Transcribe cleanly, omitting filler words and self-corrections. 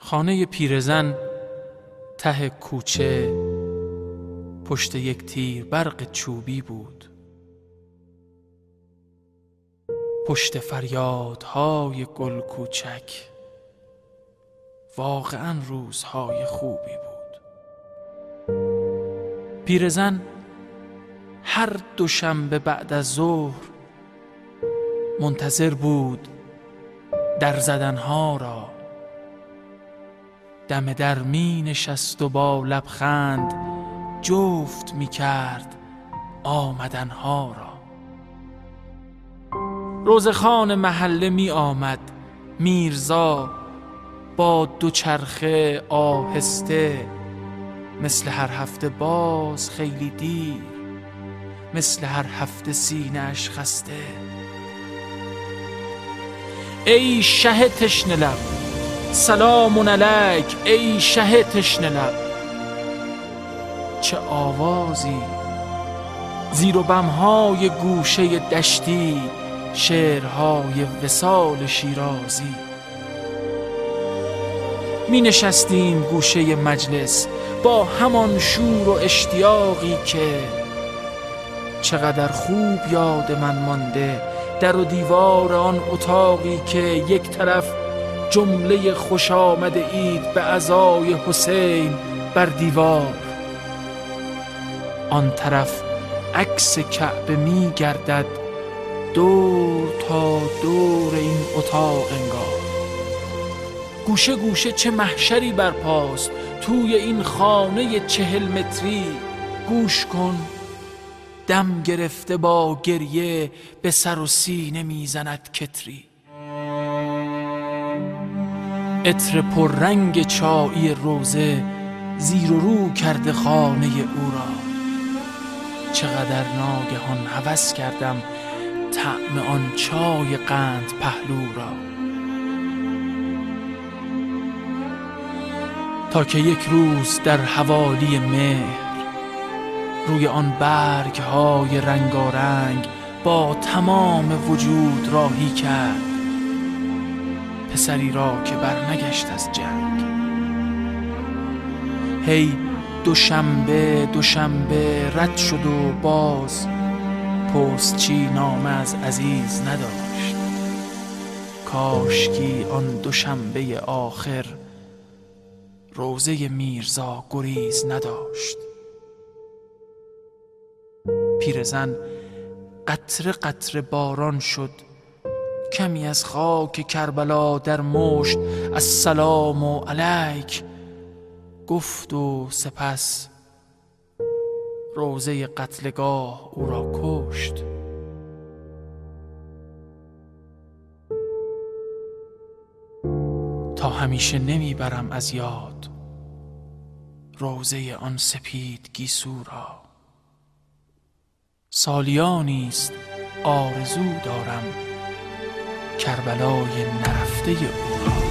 خانه پیرزن ته کوچه پشت یک تیر برق چوبی بود. پشت فریادهای گل کوچک واقعا روزهای خوبی بود. پیرزن هر دوشنبه بعد از ظهر منتظر بود در زدنها را. دم در می نشست و با لبخند جفت می کرد آمدنها را. روزخان محله می آمد میرزا با دوچرخه آهسته، مثل هر هفته باز خیلی دیر، مثل هر هفته سینه‌اش خسته. ای شه تشنه لب سلام علیک، ای شه تشنه لب. چه آوازی زیر و بمهای گوشه دشتی، شعرهای وصال شیرازی. می نشستیم گوشه مجلس با همان شور و اشتیاقی که چقدر خوب یاد من مانده. در و دیوار آن اتاقی که یک طرف جمله خوش آمد عید به عزای حسین بر دیوار، آن طرف عکس کعبه می گردد دور تا دور این اتاق انگار. گوشه گوشه چه محشری برپاست توی این خانه 40 متری. گوش کن، دم گرفته با گریه به سر و سینه میزند کتری. عطر پررنگ چایی روزه زیر و رو کرده خانه او را. چقدر ناگهان هوس کردم طعم آن چای قند پهلو را. تا که یک روز در حوالی مهر روی آن برگ های رنگارنگ با تمام وجود راهی کرد پسری را که برنگشت از جنگ. هی دوشنبه دوشنبه رد شد و باز پستچی نامه از عزیز نداشت. کاشکی آن دوشنبه آخر روزه میرزا گریز نداشت. پیرزن قطره قطره باران شد، کمی از خاک کربلا در مشت السلام علیک گفت و سپس روزه قتلگاه او را کشت. تا همیشه نمیبرم از یاد روزه آن سپید گیسو را. سالیانیست آرزو دارم کربلای نرفته او را.